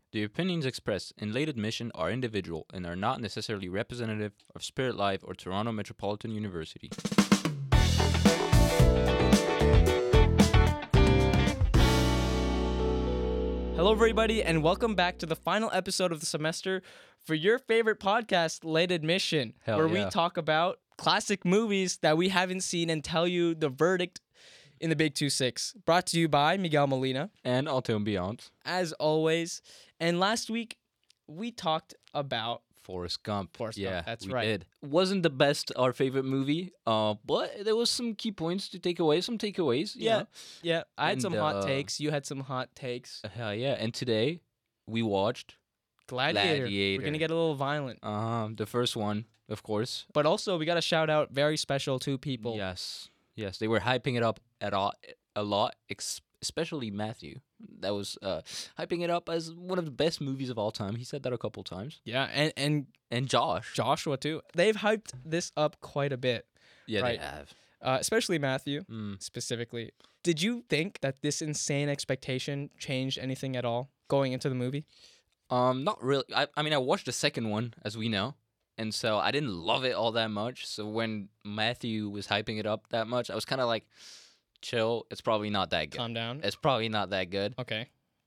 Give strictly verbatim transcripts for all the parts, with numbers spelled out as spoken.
The opinions expressed in late admission are individual and are not necessarily representative of Spirit Live or Toronto Metropolitan University. Hello, everybody, and welcome back to the final episode of the semester for your favorite podcast, Late Admission, Hell where yeah. we talk about classic movies that we haven't seen and tell you the verdict in the Big Two Six. Brought to you by Miguel Molina, And Alto and Beyond. as always. And last week, we talked about Forrest Gump. Forrest yeah, Gump, that's we right. did. Wasn't the best our favorite movie, uh, but there was some key points to take away, some takeaways. you Yeah. know? yeah. I had And, some hot uh, takes. You had some hot takes. Hell yeah. And today, we watched Gladiator. Gladiator. We're gonna get a little violent, um, the first one, of course. but also we got to shout out very special two people. Yes. Yes, they were hyping it up at all, a lot, ex- especially Matthew. That was uh, hyping it up as one of the best movies of all time. He said that a couple times. Yeah, and and And Josh. Joshua too. They've hyped this up quite a bit, Yeah, right. they have. uh, especially Matthew Mm. specifically. Did you think that this insane expectation changed anything at all going into the movie? Um, not really. I, I mean, I watched the second one, as we know, and so I didn't love it all that much. So when Matthew was hyping it up that much, I was kind of like, chill. It's probably not that good. Calm down. It's probably not that good. Okay.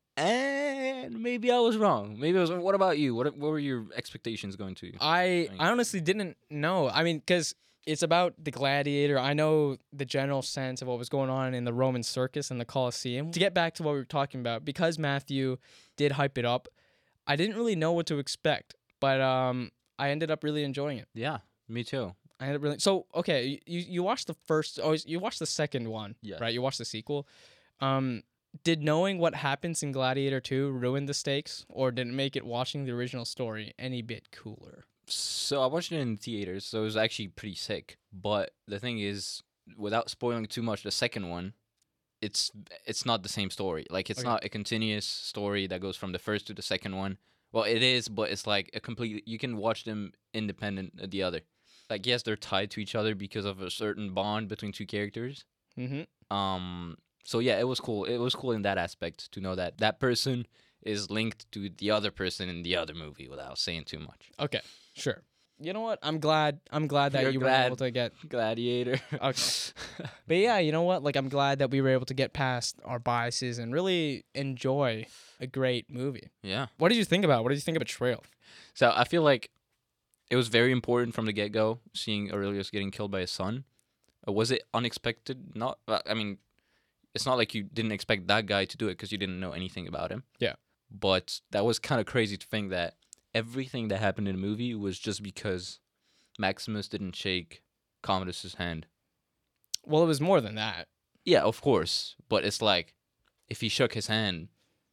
And maybe I was wrong. Maybe I was. What about you? What What were your expectations going to? I Right. I honestly didn't know. I mean, because it's about the gladiator. I know the general sense of what was going on in the Roman circus and the Colosseum. To get back to what we were talking about, because Matthew did hype it up, I didn't really know what to expect, but um, I ended up really enjoying it. Yeah, me too. I ended up really so okay. You you watched the first. Oh, you watched the second one, Yes. right? You watched the sequel. Um, did knowing what happens in Gladiator two ruin the stakes, or did it make it watching the original story any bit cooler? So I watched it in theaters, so it was actually pretty sick. But the thing is, without spoiling too much, the second one, it's it's not the same story. Like it's Okay. not a continuous story that goes from the first to the second one. Well, it is, but it's like a complete. You can watch them independent of the other. Like yes, they're tied to each other because of a certain bond between two characters. Mm-hmm. Um. So yeah, it was cool. It was cool in that aspect to know that that person is linked to the other person in the other movie without saying too much. Okay, sure. You know what? I'm glad. I'm glad that You're you glad. were able to get. Gladiator. Okay. But yeah, you know what? Like, I'm glad that we were able to get past our biases and really enjoy a great movie. Yeah. What did you think about? it? What did you think of Betrayal? So I feel like it was very important from the get go, seeing Aurelius getting killed by his son. Uh, was it unexpected? Not. uh, I mean, it's not like you didn't expect that guy to do it because you didn't know anything about him. Yeah. But that was kind of crazy to think that everything that happened in the movie was just because Maximus didn't shake Commodus's hand. Well, it was more than that. Yeah, of course. But it's like, if he shook his hand,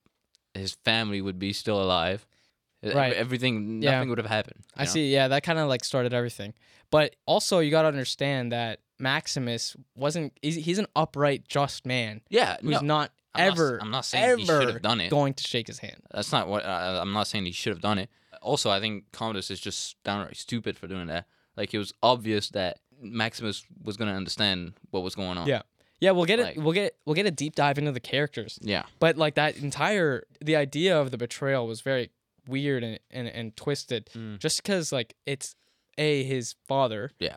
his family would be still alive. E- Right. Everything, Yeah. nothing would have happened. you I know? see. Yeah, that kind of like started everything. But also, you got to understand that Maximus wasn't. He's, he's an upright, just man Yeah, who's no, not I'm not s- ever, I'm not saying he should ever have done it. going to shake his hand. That's not what uh, I'm not saying he should have done it. Also, I think Commodus is just downright stupid for doing that. Like it was obvious that Maximus was gonna understand what was going on. Yeah. Yeah, we'll get Like- it. We'll get we'll get a deep dive into the characters. Yeah. But like that entire the idea of the betrayal was very weird and and, and twisted. Mm. Just because like it's a his father Yeah.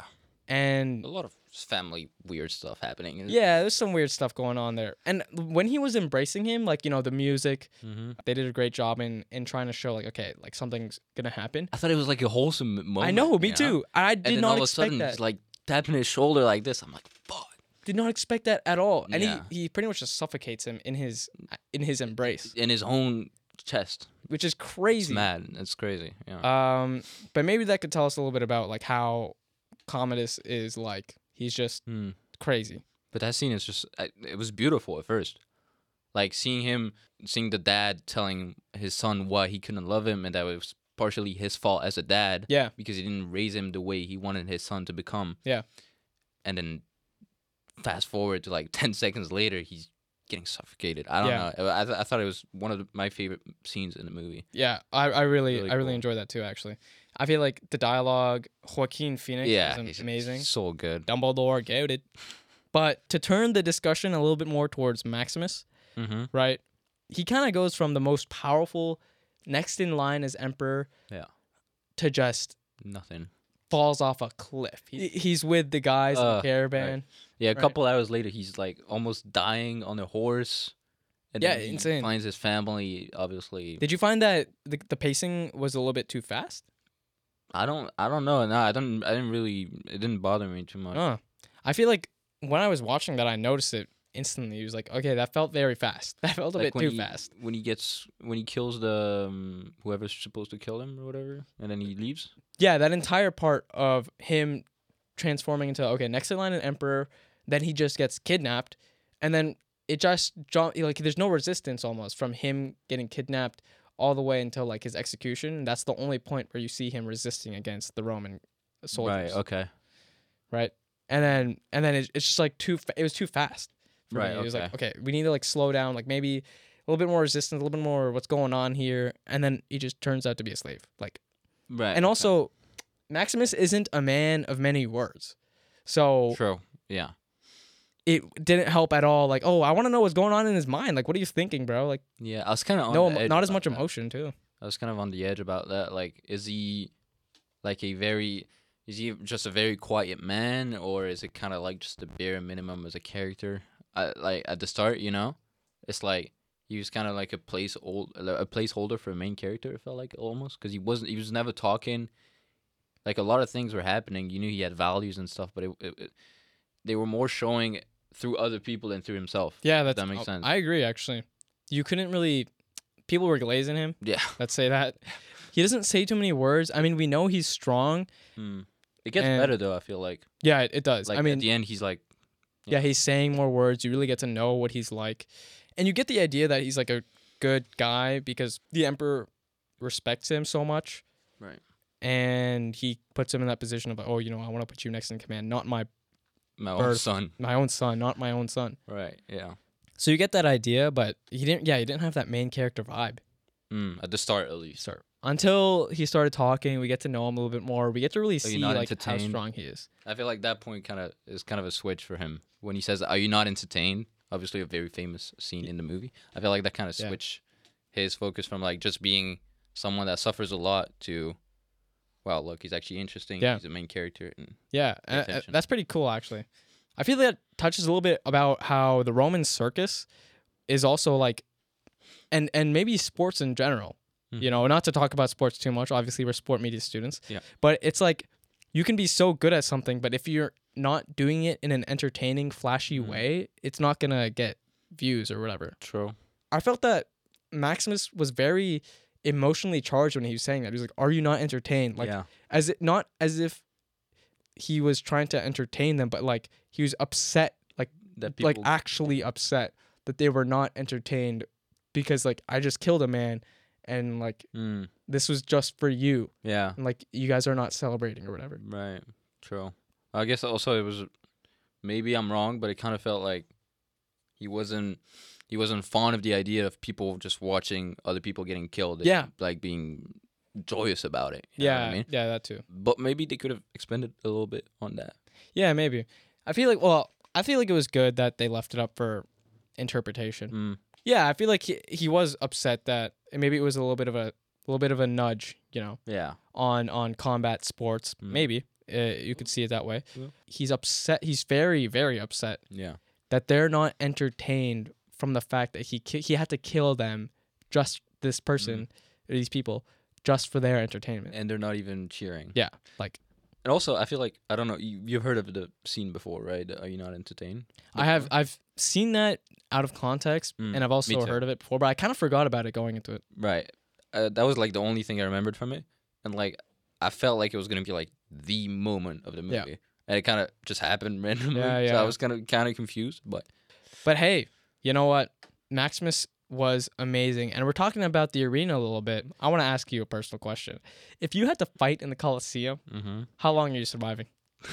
and A lot of family weird stuff happening. yeah, there's some weird stuff going on there. And when he was embracing him, like you know the music, Mm-hmm. they did a great job in in trying to show like okay, like something's gonna happen. I thought it was like a wholesome moment. I know, me you too. I And did then not all of a expect sudden, that. he's like tapping his shoulder like this. I'm like, fuck. Did not expect that at all. And Yeah. he, he pretty much just suffocates him in his in his embrace, In his own chest. which is It's crazy. mad. It's crazy. Yeah. Um, but maybe that could tell us a little bit about like how Commodus is like. He's just Hmm. crazy. But that scene is just, I- it was beautiful at first. Like seeing him, seeing the dad telling his son why he couldn't love him and that it was partially his fault as a dad Yeah, because he didn't raise him the way he wanted his son to become. Yeah. And then fast forward to like ten seconds later, he's getting suffocated. I don't Yeah. know. I, th- I thought it was one of the, my favorite scenes in the movie. yeah. I, I really, Really I really cool. enjoy that too. Actually, I feel like the dialogue, Joaquin Phoenix, yeah. is he's amazing. So good. Dumbledore, goated. But to turn the discussion a little bit more towards Maximus, Mm-hmm. right? He kind of goes from the most powerful next in line as emperor. Yeah. To just Nothing. falls off a cliff. He, he's with the guys in Uh, the caravan. right. Yeah, a Right. couple hours later, he's like almost dying on a horse. And Yeah, then he insane. finds his family, obviously. Did you find that the, the pacing was a little bit too fast? I don't I don't know. No, I don't I didn't really it didn't bother me too much. Oh, I feel like when I was watching that, I noticed it instantly. It was like, okay, that felt very fast. That felt a Like bit when too he, fast. When he gets when he kills the um, whoever's supposed to kill him or whatever, and then he leaves. Yeah, that entire part of him transforming into okay, next in line an emperor, then he just gets kidnapped, and then it just jo- like there's no resistance almost from him getting kidnapped all the way until like his execution. That's the only point where you see him resisting against the Roman soldiers. Right. Okay. Right. And then and then it, it's just like too. Fa- it was too fast. For Right, Me. It was like okay. okay, we need to like slow down. Like maybe a little bit more resistance, a little bit more what's going on here, and then he just turns out to be a slave. Like. Right. And okay. also, Maximus isn't a man of many words. So True. Yeah. it didn't help at all. Like, oh, I want to know what's going on in his mind. Like, what are you thinking, bro? Like, Yeah. I was kind of on no, the edge not as about much that. emotion, too. I was kind of on the edge about that. Like, is he like a very is he just a very quiet man, or is it kind of like just the bare minimum as a character? I, like at the start, you know, it's like he was kind of like a place old a placeholder for a main character. It felt like almost because he wasn't he was never talking. Like a lot of things were happening. You knew he had values and stuff, but it, it, it they were more showing through other people than through himself. Yeah, if that's, that makes oh, sense. I agree, actually. You couldn't really. People were glazing him. yeah. Let's say that. He doesn't say too many words. I mean, we know he's strong. Hmm. It gets And- better though. I feel like. Yeah, it, it does. Like I mean, at the end, he's like. yeah, he's saying more words. You really get to know what he's like. And you get the idea that he's like a good guy because the emperor respects him so much. Right. And he puts him in that position of, oh, you know, I want to put you next in command, not my My own Birth. son. my own son, not my own son. Right. Yeah. So you get that idea, but he didn't. Yeah, he didn't have that main character vibe. Mm, at the start, at least. Start until he started talking. We get to know him a little bit more. We get to really you see not like how entertained? strong he is. I feel like that point kind of is kind of a switch for him when he says, "Are you not entertained?" Obviously, a very famous scene in the movie. I feel like that kind of Yeah. switched his focus from like just being someone that suffers a lot to, well, look, he's actually interesting. Yeah. He's a main character. And Yeah, Pay uh, uh, attention. that's pretty cool actually. I feel that touches a little bit about how the Roman circus is also like, and and maybe sports in general. You Mhm. know, not to talk about sports too much. Obviously, we're sport media students. Yeah. But it's like you can be so good at something, but if you're not doing it in an entertaining, flashy Mhm. way, it's not gonna get views or whatever. True. I felt that Maximus was very emotionally charged when he was saying that. He was like, "Are you not entertained?" Like, yeah. as it not as if he was trying to entertain them, but like he was upset, like That like people. actually upset that they were not entertained because like I just killed a man and like Mm, this was just for you yeah. and like you guys are not celebrating or whatever. Right. True. I guess also it was maybe I'm wrong, but it kind of felt like he wasn't he wasn't fond of the idea of people just watching other people getting killed. and, Yeah. like being joyous about it. You know Yeah, what I mean, yeah, that too. but maybe they could have expanded a little bit on that. Yeah, maybe. I feel like well, I feel like it was good that they left it up for interpretation. Mm, Yeah, I feel like he, he was upset that and maybe it was a little bit of a little bit of a nudge, you know, yeah. on on combat sports. Mm. Maybe uh, you could see it that way. Yeah. He's upset. He's very very upset Yeah. that they're not entertained from the fact that he ki- he had to kill them, just this person, or these people, just for their entertainment. And they're not even cheering. Yeah, like And also, I feel like I don't know. You, you've heard of the scene before, right? Are you not entertained? I have I've seen that out of context, Mm, and I've also too. heard of it before, but I kind of forgot about it going into it. Right. Uh, that was like the only thing I remembered from it, and like I felt like it was gonna be like the moment of the movie, Yeah. and it kind of just happened randomly. Yeah, So yeah. I was kind of kind of confused, but But hey, you know what? Maximus was amazing. And we're talking about the arena a little bit. I want to ask you a personal question. If you had to fight in the Coliseum, mm-hmm. how long are you surviving?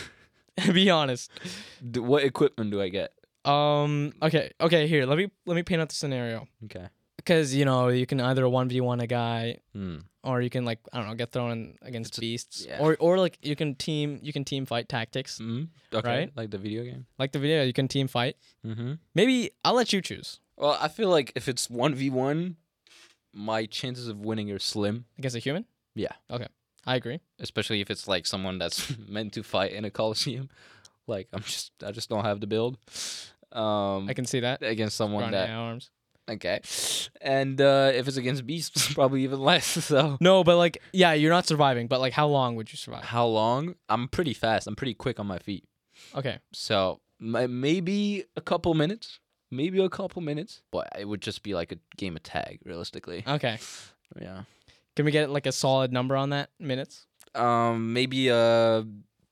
Be honest. D- what equipment do I get? Um okay, okay, here. Let me let me paint out the scenario. Okay. Cuz you know, you can either one v one a guy Hmm. or you can like I don't know, get thrown in against It's a- beasts yeah. or or like you can team you can team fight tactics. Mm-hmm. Okay. Right? Like the video game. Like the video, you can team fight. Mm-hmm. Maybe I'll let you choose. Well, I feel like if it's one v one, my chances of winning are slim. Against a human? Yeah. Okay. I agree. Especially if it's like someone that's meant to fight in a coliseum. Like I'm just, I just don't have the build. Um, I can see that. against someone Strong that arms. okay, and uh, if it's against beasts, probably even less. So No, but like, yeah, you're not surviving. But like, how long would you survive? how long? I'm pretty fast. I'm pretty quick on my feet. Okay. So m- maybe a couple minutes, maybe a couple minutes, but it would just be like a game of tag, realistically. Okay. Yeah. Can we get like a solid number on that? Minutes? Um, maybe uh,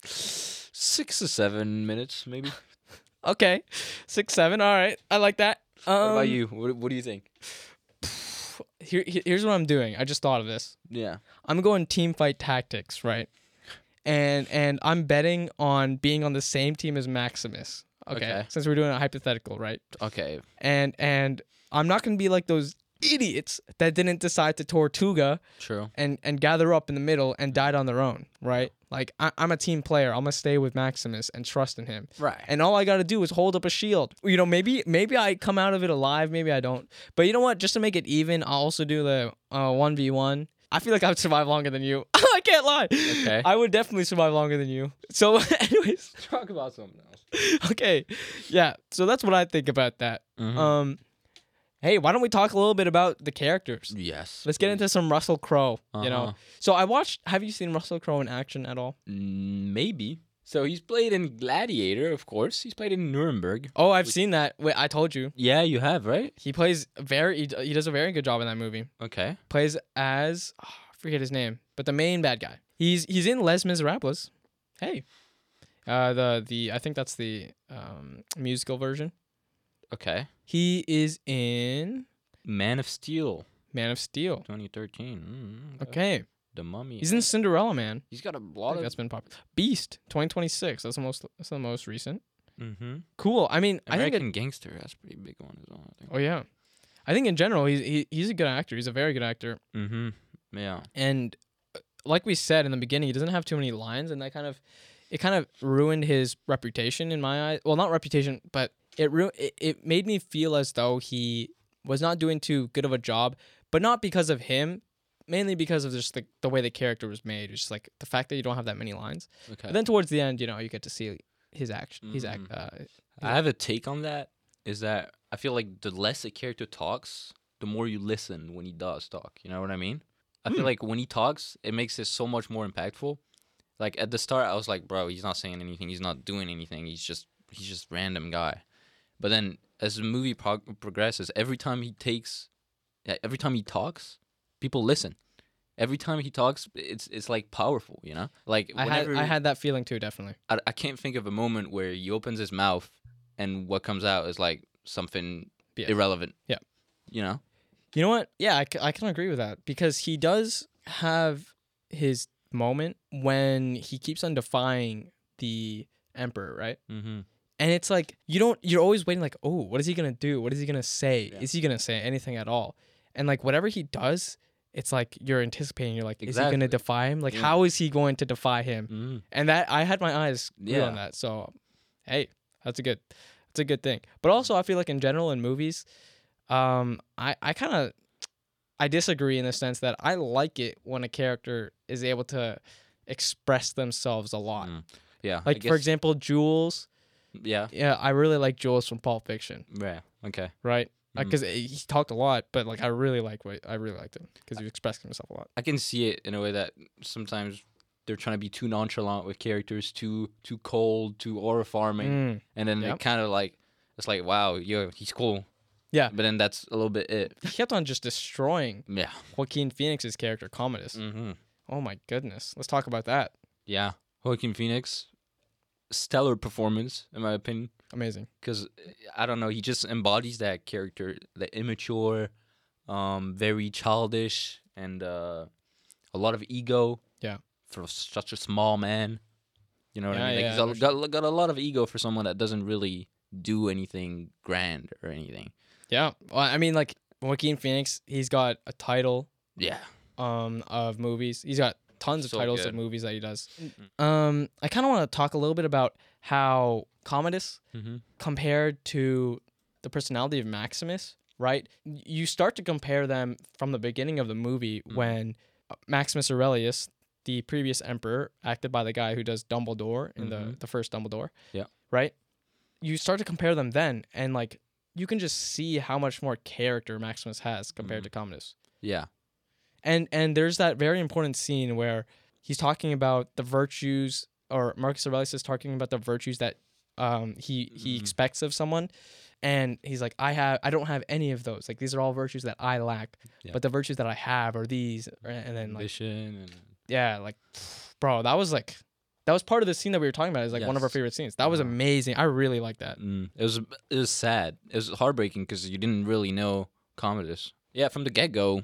six to seven minutes, maybe. Okay. Six, seven. All right. I like that. Um, What about you? What What do you think? Here, here- here's what I'm doing. I just thought of this. Yeah. I'm going team fight tactics, right? And and I'm betting on being on the same team as Maximus. Okay. Okay. Since we're doing a hypothetical, right? Okay. And and I'm not gonna be like those idiots that didn't decide to Tortuga True. and and gather up in the middle and died on their own, right? Like I, I'm a team player. I'm gonna stay with Maximus and trust in him. Right. And all I gotta do is hold up a shield. You know, maybe maybe I come out of it alive, maybe I don't. But you know what? Just to make it even, I'll also do the uh one v one. I feel like I would survive longer than you. I can't lie. Okay. I would definitely survive longer than you. So, anyways, Talk about something else. okay, yeah. So that's what I think about that. Mhm. Um, hey, why don't we talk a little bit about the characters? Yes. Let's get into some Russell Crowe. You know, Uh-huh. so I watched. Have you seen Russell Crowe in action at all? Mm, maybe. So he's played in Gladiator, of course. He's played in Nuremberg. Oh, I've seen that. Wait, I told you. Yeah, you have, right? He plays very. He, d- he does a very good job in that movie. Okay. Plays as oh, I forget his name, but the main bad guy. He's he's in Les Miserables. Hey, uh, the the I think that's the um musical version. Okay. He is in Man of Steel, Man of Steel. twenty thirteen. Mm, Okay, The Mummy. he's in Cinderella Man. He's got a I lot think of. that's been popular. Beast, twenty twenty-six. That's the most. That's the most recent. Mm-hmm. Cool. I mean, I think. American It, Gangster. That's a pretty big one as well. I think. oh yeah, I think in general he's he, he's a good actor. He's a very good actor. Mm-hmm. Yeah. And uh, like we said in the beginning, he doesn't have too many lines, and that kind of it kind of ruined his reputation in my eyes. Well, not reputation, but it ru- it, it made me feel as though he was not doing too good of a job, but not because of him, mainly because of just the, the way the character was made. It's just like the fact that you don't have that many lines. Okay. But then towards the end, you know, you get to see his action. His act. Mhm. Uh, I have a take on that. Is that I feel like the less a character talks, the more you listen when he does talk. You know what I mean? I feel Hmm. like when he talks, it makes it so much more impactful. Like at the start, I was like, bro, he's not saying anything. He's not doing anything. He's just he's just random guy. But then as the movie prog- progresses, every time he takes, yeah, every time he talks, people listen. Every time he talks, it's it's like powerful, you know. Like I had whenever I had that feeling too, definitely. I, I can't think of a moment where he opens his mouth and what comes out is like something Yeah. irrelevant. Yeah. You know? You know what? Yeah, I, c- I can agree with that because he does have his moment when he keeps on defying the emperor, right? Mm-hmm. And it's like you don't you're always waiting like, "Oh, what is he going to do? What is he going to say? Yeah. Is he going to say anything at all?" And like whatever he does, it's like you're anticipating. You're like, "Is he going to Exactly. defy him? Like Yeah. how is he going to defy him?" Mm-hmm. And that I had my eyes glued Yeah. on that. So, hey, that's a good that's a good thing. But also I feel like in general in movies, um I I kind of I disagree in the sense that I like it when a character is able to express themselves a lot. Mm. Yeah. I Like for guess- example, Jules. Yeah. Yeah, I really like Jules from Pulp Fiction, Yeah. Okay. right? Mhm. Because he talked a lot, but like I really like what I really liked him because he expressed himself a lot. I can see it in a way that sometimes they're trying to be too nonchalant with characters, too too cold, too aura farming, Mm. and then Yep. it kind of like it's like, wow, yo, he's cool. Yeah. But then that's a little bit it. He kept on just destroying Yeah. Joaquin Phoenix's character Commodus. Mm-hmm. Oh my goodness, let's talk about that. Yeah. Joaquin Phoenix, stellar performance in my opinion. Amazing. Because I don't know, he just embodies that character, the immature, um, very childish, and uh, a lot of ego. Yeah. For such a small man, you know what Yeah, I mean? Like yeah, he's I a, understand. got got a lot of ego for someone that doesn't really do anything grand or anything. Yeah. Well, I mean, like Joaquin Phoenix, he's got a title Yeah. um of movies. He's got tons of So titles good. of movies that he does. Mhm. Um, I kind of want to talk a little bit about how Commodus Mm-hmm. compared to the personality of Maximus. right? You start to compare them from the beginning of the movie Mhm. when Maximus Aurelius, the previous emperor, acted by the guy who does Dumbledore in the, Mhm. the first Dumbledore. Yeah. Right? You start to compare them then, and like you can just see how much more character Maximus has compared Mhm. to Commodus. Yeah. And and there's that very important scene where he's talking about the virtues, or Marcus Aurelius is talking about the virtues that um he he Mhm. expects of someone, and he's like, I have I don't have any of those. Like these are all virtues that I lack, Yeah. but the virtues that I have are these. And then like Ambition and yeah, like bro, that was like that was part of the scene that we were talking about. Is like one of our Yes. favorite scenes. That was Uh-huh. amazing. I really like that. Mm, it was it was sad. It was heartbreaking because you didn't really know Commodus. Yeah, from the get go,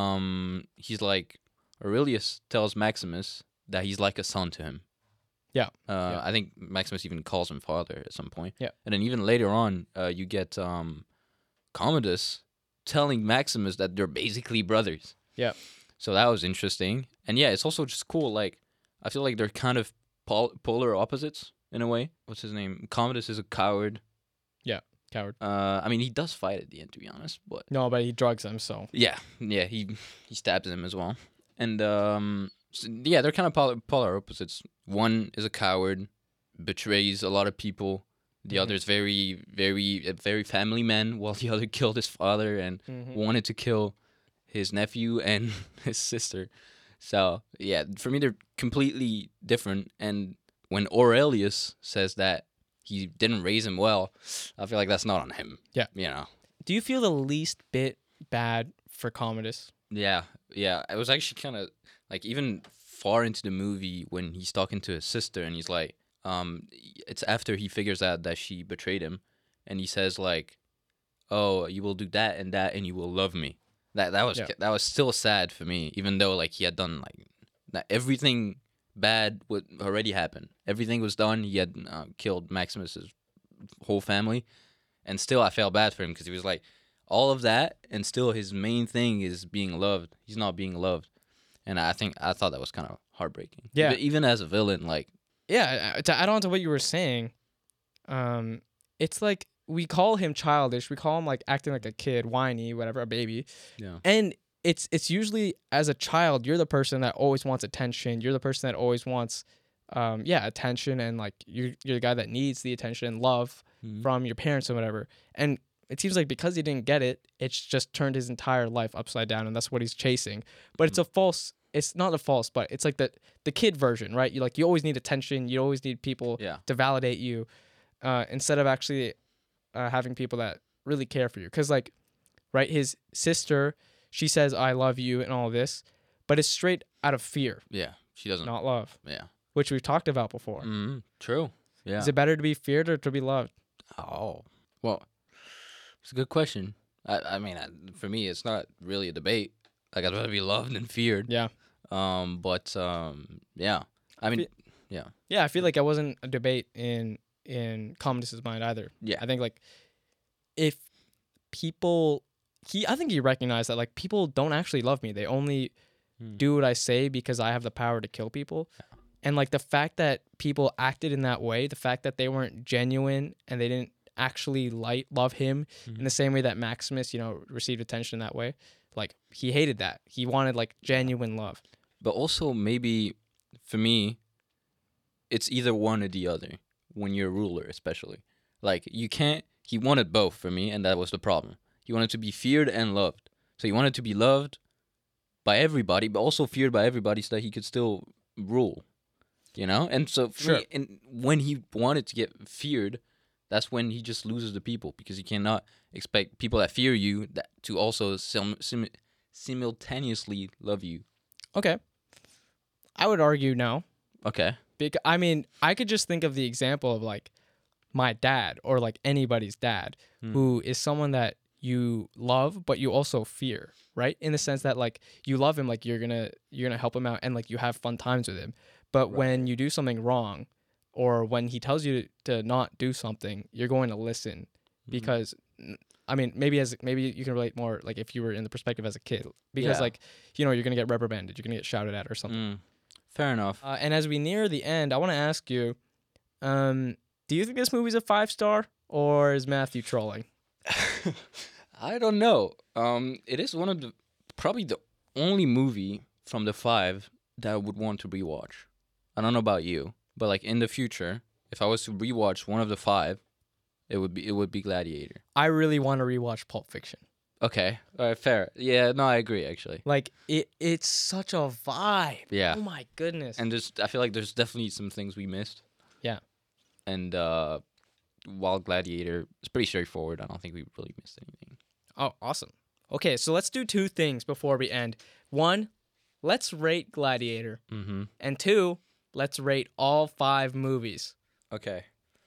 um, he's like Aurelius tells Maximus that he's like a son to him. Yeah, Uh, yeah. I think Maximus even calls him father at some point. Yeah. And then even later on, uh, you get um, Commodus telling Maximus that they're basically brothers. Yeah. So that was interesting. And yeah, it's also just cool. Like, I feel like they're kind of pol- polar opposites in a way. What's his name? Commodus is a coward. Coward. Uh, I mean, he does fight at the end, to be honest. But No, but he drugs him, so yeah, yeah, he he stabs him as well. And um, so, yeah, they're kind of polar, polar opposites. One is a coward, betrays a lot of people. The Mhm. other is very, very, a very family man, while the other killed his father and Mhm. wanted to kill his nephew and his sister. So yeah, for me, they're completely different. And when Aurelius says that he didn't raise him well, I feel like that's not on him. Yeah. You know. Do you feel the least bit bad for Commodus? Yeah, yeah. It was actually kind of like even far into the movie when he's talking to his sister and he's like, um, it's after he figures out that she betrayed him, and he says like, "Oh, you will do that and that, and you will love me." That that was Yeah. that was still sad for me, even though like he had done like that everything bad would already happen. Everything was done. He had uh, killed Maximus's whole family, and still I felt bad for him because he was like all of that, and still his main thing is being loved. He's not being loved, and I think I thought that was kind of heartbreaking. Yeah. even, even as a villain, like Yeah, uh, to add on to what you were saying, um, it's like we call him childish. We call him like acting like a kid, whiny, whatever, a baby. yeah, And it's it's usually as a child, you're the person that always wants attention. You're the person that always wants, um, yeah, attention, and like you're you're the guy that needs the attention and love Mhm. from your parents or whatever. And it seems like because he didn't get it, it's just turned his entire life upside down, and that's what he's chasing. But it's a false. It's not a false, but it's like the the kid version, right? You like you always need attention. You always need people yeah, to validate you, uh, instead of actually uh, having people that really care for you. Because like, right, his sister, she says I love you and all this, but it's straight out of fear, yeah. She doesn't. not love, Yeah. which we've talked about before. Mm, true. Yeah. Is it better to be feared or to be loved? Oh, well, it's a good question. I, I mean, I, for me, it's not really a debate. Like, I'd rather be loved than feared. Yeah. Um, but um, yeah. I mean, yeah, Yeah, I feel like it wasn't a debate in in Commodus's mind either. yeah, I think like if people he I think he recognized that like people don't actually love me. They only Hmm. do what I say because I have the power to kill people. And like the fact that people acted in that way, the fact that they weren't genuine and they didn't actually like love him in the same way that Maximus, you know, received attention in that way. Like he hated that. He wanted like genuine love. But also maybe for me, it's either one or the other. When you're a ruler, especially, like you can't. He wanted both for me, and that was the problem. He wanted to be feared and loved. So he wanted to be loved by everybody, but also feared by everybody, so that he could still rule. You know, and so for Sure. me, and when he wanted to get feared, that's when he just loses the people, because you cannot expect people that fear you that to also sim- sim- simultaneously love you. Okay. I would argue no. Okay. Because I mean, I could just think of the example of like my dad or like anybody's dad Hmm. who is someone that you love but you also fear, right? In the sense that like you love him, like you're going to you're going to help him out and like you have fun times with him. But when you do something wrong or when he tells you to, to not do something, you're going to listen because n- I mean, maybe as maybe you can relate more like if you were in the perspective as a kid because Yeah. like, you know, you're going to get reprimanded, you're going to get shouted at or something. Mm. Fair enough. Uh, and as we near the end, I want to ask you, um, do you think this movie's a five star or is Matthew trolling? I don't know. Um, it is one of the probably the only movie from the five that I would want to rewatch. I don't know about you, but like in the future, if I was to rewatch one of the five, it would be it would be Gladiator. I really want to rewatch Pulp Fiction. Okay, all right, fair. Yeah, no, I agree actually. Like it, it's such a vibe. Yeah, Oh my goodness. and there's I feel like there's definitely some things we missed. Yeah. And uh, while Gladiator is pretty straightforward, I don't think we really missed anything. Oh, awesome. Okay, so let's do two things before we end. One, let's rate Gladiator, Mm-hmm. and two, let's rate all five movies. Okay.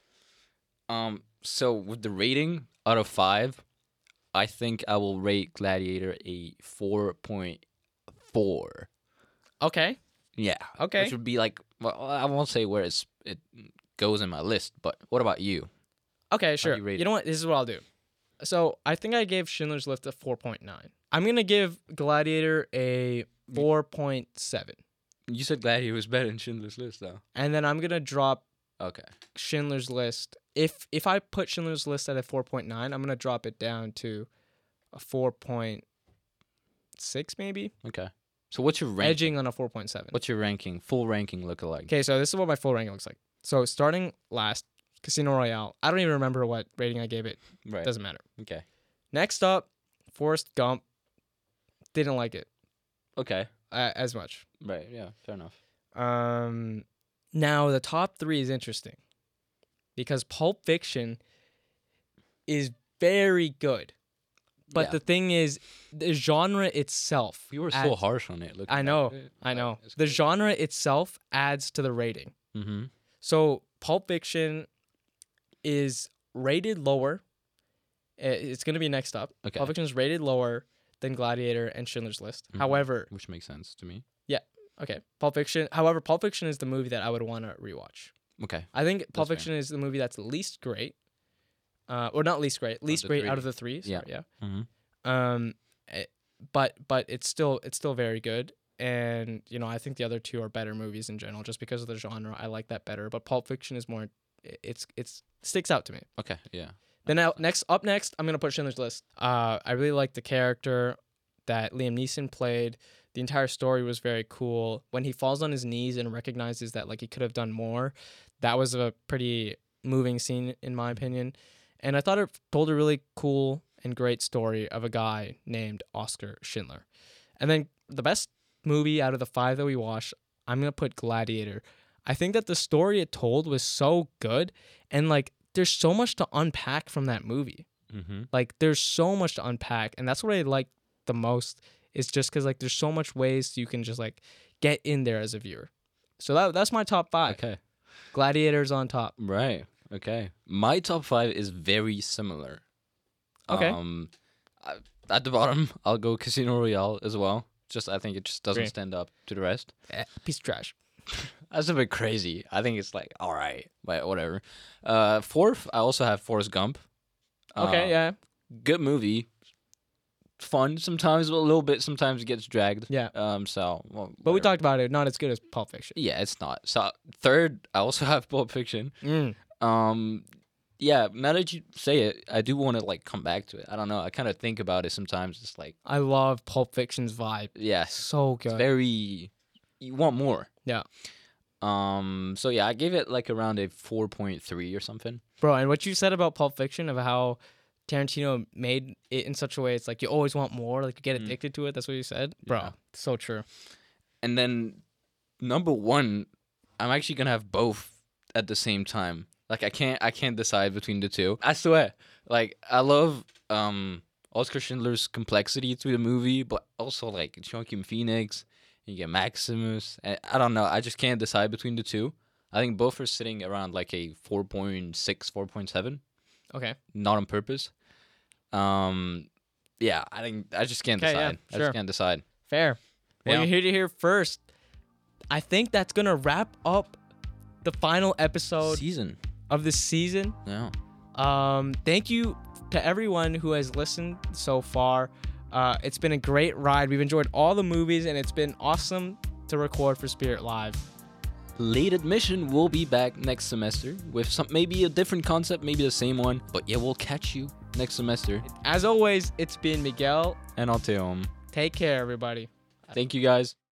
Um. So with the rating out of five, I think I will rate Gladiator a four point four. Okay. Yeah. Okay. Which would be like, well, I won't say where it's it goes in my list, but what about you? Okay, sure. you You, rate it? know what? This is what I'll do. So I think I gave Schindler's List a four point nine. I'm gonna give Gladiator a four point seven, You said Gladiator was better than Schindler's List, though. and then I'm gonna drop Okay. Schindler's List. If if I put Schindler's List at a four point nine, I'm gonna drop it down to a four point six, maybe, Okay. So what's your ranking? edging on a four point seven. What's your ranking? Full ranking look alike. Okay, so this is what my full ranking looks like. So starting last, Casino Royale. I don't even remember what rating I gave it. Right. Doesn't matter. Okay. Next up, Forrest Gump. Didn't like it Okay. uh, as much. Right. Yeah. Fair enough. Um, now the top three is interesting because Pulp Fiction is very good, but Yeah. the thing is, the genre itself. We were so adds- harsh on it. I know, I know. The genre itself adds to the rating. Mm-hmm. So Pulp Fiction is rated lower. Uh, It's gonna be next up. Okay. Pulp Fiction is rated lower than Gladiator and Schindler's List. Mhm. However, Which makes sense to me. okay, Pulp Fiction. However, Pulp Fiction is the movie that I would want to rewatch. Okay. I think Pulp fair. Fiction is the movie that's least great, uh, or not least great, least the great three. out of the three. Sorry, yeah. Mm-hmm. Um, eh, but but it's still it's still very good, and you know I think the other two are better movies in general, just because of the genre. I like that better, but Pulp Fiction is more. i- It's it's sticks out to me. Okay. Yeah. Then now next up next, I'm gonna put Schindler's List. Uh, I really like the character that Liam Neeson played. The entire story was very cool. When he falls on his knees and recognizes that like he could have done more, that was a pretty moving scene in my opinion. And I thought it told a really cool and great story of a guy named Oscar Schindler. And then the best movie out of the five that we watched, I'm gonna put Gladiator. I think that the story it told was so good, and like there's so much to unpack from that movie. Mm-hmm. Like there's so much to unpack, and that's what I like the most. Is just because like there's so much ways you can just like get in there as a viewer. So that that's my top five. Okay. Gladiator's on top. Right. Okay. My top five is very similar. Okay. Um, I, at the bottom, I'll go Casino Royale as well. Just I think it just doesn't Great. stand up to the rest. Eh, piece of trash. That's a bit crazy. I think it's like all right, but whatever. Uh, fourth, I also have Forrest Gump. Okay, Uh, yeah, Good movie. Fun sometimes, but a little bit. Sometimes it gets dragged. yeah. Um. So. Well, But we whatever. talked about it. Not as good as Pulp Fiction. Yeah, it's not. So third, I also have Pulp Fiction. Mm. Um, yeah. Now that you say it, I do want to like come back to it. I don't know. I kind of think about it sometimes. It's like, I love Pulp Fiction's vibe. yeah, So it's good. very. You want more. Yeah. Um. So yeah, I gave it like around a four point three or something. Bro, and what you said about Pulp Fiction, of how Tarantino made it in such a way, it's like you always want more, like you get Mm. addicted to it. That's what you said, bro. Yeah. So true. And then number one, I'm actually gonna have both at the same time. Like I can't I can't decide between the two. I swear. Like I love um Oscar Schindler's complexity to the movie, but also like Joaquin Phoenix, you get Maximus. And I don't know, I just can't decide between the two. I think both are sitting around like a four point six, four point seven, Okay. not on purpose. Um yeah, I think I just can't Okay, yeah, decide. I sure. just can't decide. Fair. Well, Yeah. you heard it here first. I think that's gonna wrap up the final episode Season. of this season. Yeah. Um, thank you to everyone who has listened so far. Uh, it's been a great ride. We've enjoyed all the movies, and it's been awesome to record for Spirit Live. Late admission will be back next semester with some maybe a different concept, maybe the same one. But yeah, we'll catch you next semester. As always, it's been Miguel. And I'll tell 'em. Take care, everybody. Thank you guys.